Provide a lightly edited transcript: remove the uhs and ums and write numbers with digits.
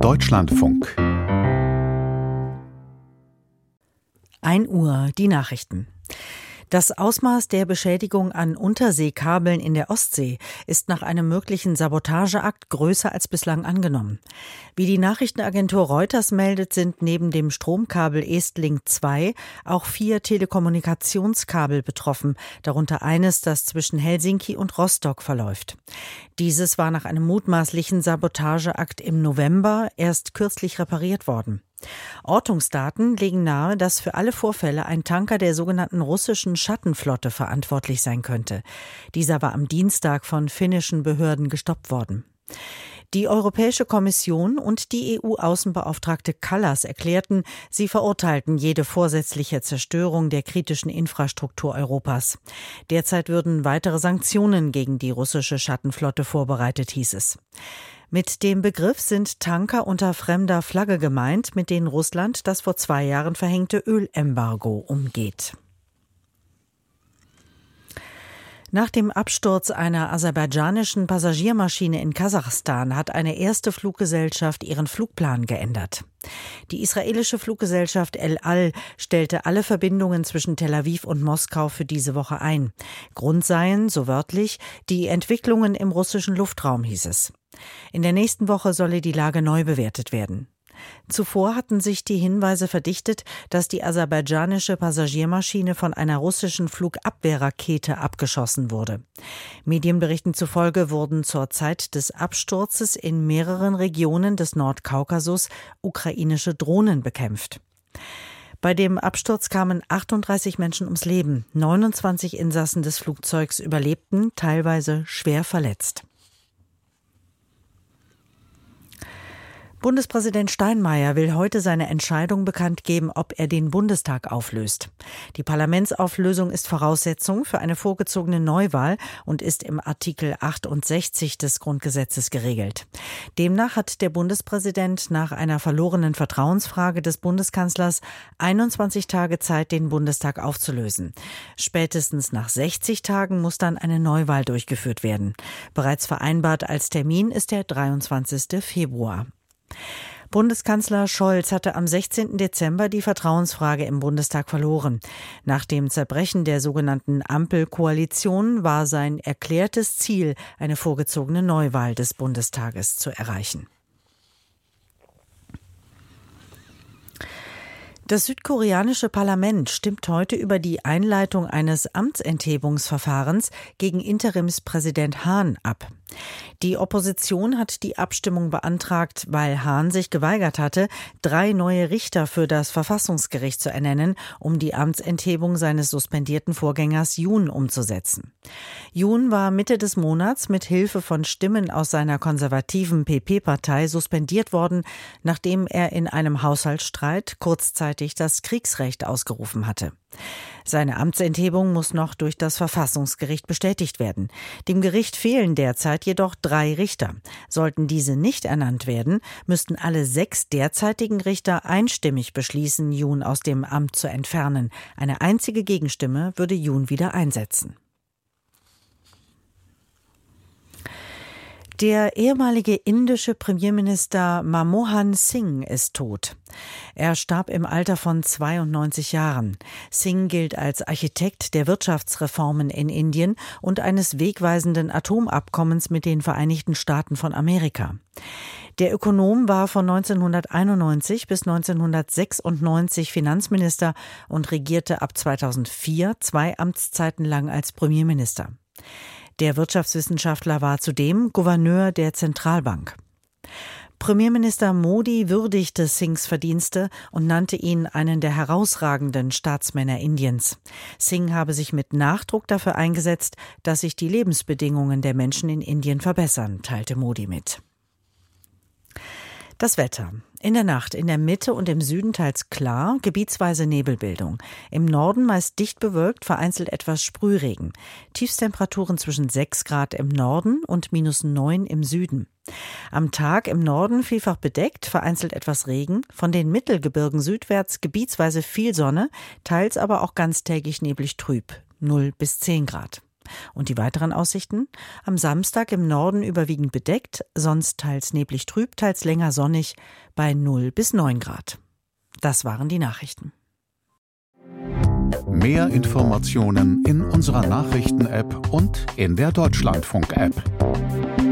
Deutschlandfunk. 1 Uhr, die Nachrichten. Das Ausmaß der Beschädigung an Unterseekabeln in der Ostsee ist nach einem möglichen Sabotageakt größer als bislang angenommen. Wie die Nachrichtenagentur Reuters meldet, sind neben dem Stromkabel Estlink 2 auch 4 Telekommunikationskabel betroffen, darunter eines, das zwischen Helsinki und Rostock verläuft. Dieses war nach einem mutmaßlichen Sabotageakt im November erst kürzlich repariert worden. Ortungsdaten legen nahe, dass für alle Vorfälle ein Tanker der sogenannten russischen Schattenflotte verantwortlich sein könnte. Dieser war am Dienstag von finnischen Behörden gestoppt worden. Die Europäische Kommission und die EU-Außenbeauftragte Kallas erklärten, sie verurteilten jede vorsätzliche Zerstörung der kritischen Infrastruktur Europas. Derzeit würden weitere Sanktionen gegen die russische Schattenflotte vorbereitet, hieß es. Mit dem Begriff sind Tanker unter fremder Flagge gemeint, mit denen Russland das vor 2 Jahren verhängte Ölembargo umgeht. Nach dem Absturz einer aserbaidschanischen Passagiermaschine in Kasachstan hat eine erste Fluggesellschaft ihren Flugplan geändert. Die israelische Fluggesellschaft El Al stellte alle Verbindungen zwischen Tel Aviv und Moskau für diese Woche ein. Grund seien, so wörtlich, die Entwicklungen im russischen Luftraum, hieß es. In der nächsten Woche solle die Lage neu bewertet werden. Zuvor hatten sich die Hinweise verdichtet, dass die aserbaidschanische Passagiermaschine von einer russischen Flugabwehrrakete abgeschossen wurde. Medienberichten zufolge wurden zur Zeit des Absturzes in mehreren Regionen des Nordkaukasus ukrainische Drohnen bekämpft. Bei dem Absturz kamen 38 Menschen ums Leben. 29 Insassen des Flugzeugs überlebten, teilweise schwer verletzt. Bundespräsident Steinmeier will heute seine Entscheidung bekannt geben, ob er den Bundestag auflöst. Die Parlamentsauflösung ist Voraussetzung für eine vorgezogene Neuwahl und ist im Artikel 68 des Grundgesetzes geregelt. Demnach hat der Bundespräsident nach einer verlorenen Vertrauensfrage des Bundeskanzlers 21 Tage Zeit, den Bundestag aufzulösen. Spätestens nach 60 Tagen muss dann eine Neuwahl durchgeführt werden. Bereits vereinbart als Termin ist der 23. Februar. Bundeskanzler Scholz hatte am 16. Dezember die Vertrauensfrage im Bundestag verloren. Nach dem Zerbrechen der sogenannten Ampelkoalition war sein erklärtes Ziel, eine vorgezogene Neuwahl des Bundestages zu erreichen. Das südkoreanische Parlament stimmt heute über die Einleitung eines Amtsenthebungsverfahrens gegen Interimspräsident Hahn ab. Die Opposition hat die Abstimmung beantragt, weil Hahn sich geweigert hatte, 3 neue Richter für das Verfassungsgericht zu ernennen, um die Amtsenthebung seines suspendierten Vorgängers Yoon umzusetzen. Yoon war Mitte des Monats mit Hilfe von Stimmen aus seiner konservativen PP-Partei suspendiert worden, nachdem er in einem Haushaltsstreit kurzzeitig das Kriegsrecht ausgerufen hatte. Seine Amtsenthebung muss noch durch das Verfassungsgericht bestätigt werden. Dem Gericht fehlen derzeit jedoch 3 Richter. Sollten diese nicht ernannt werden, müssten alle 6 derzeitigen Richter einstimmig beschließen, Yoon aus dem Amt zu entfernen. Eine einzige Gegenstimme würde Yoon wieder einsetzen. Der ehemalige indische Premierminister Manmohan Singh ist tot. Er starb im Alter von 92 Jahren. Singh gilt als Architekt der Wirtschaftsreformen in Indien und eines wegweisenden Atomabkommens mit den Vereinigten Staaten von Amerika. Der Ökonom war von 1991 bis 1996 Finanzminister und regierte ab 2004 2 Amtszeiten lang als Premierminister. Der Wirtschaftswissenschaftler war zudem Gouverneur der Zentralbank. Premierminister Modi würdigte Singhs Verdienste und nannte ihn einen der herausragenden Staatsmänner Indiens. Singh habe sich mit Nachdruck dafür eingesetzt, dass sich die Lebensbedingungen der Menschen in Indien verbessern, teilte Modi mit. Das Wetter. In der Nacht in der Mitte und im Süden teils klar, gebietsweise Nebelbildung. Im Norden meist dicht bewölkt, vereinzelt etwas Sprühregen. Tiefstemperaturen zwischen 6 Grad im Norden und -9 im Süden. Am Tag im Norden vielfach bedeckt, vereinzelt etwas Regen. Von den Mittelgebirgen südwärts gebietsweise viel Sonne, teils aber auch ganztägig neblig trüb. 0 bis 10 Grad. Und die weiteren Aussichten? Am Samstag im Norden überwiegend bedeckt, sonst teils neblig trüb, teils länger sonnig bei 0 bis 9 Grad. Das waren die Nachrichten. Mehr Informationen in unserer Nachrichten-App und in der Deutschlandfunk-App.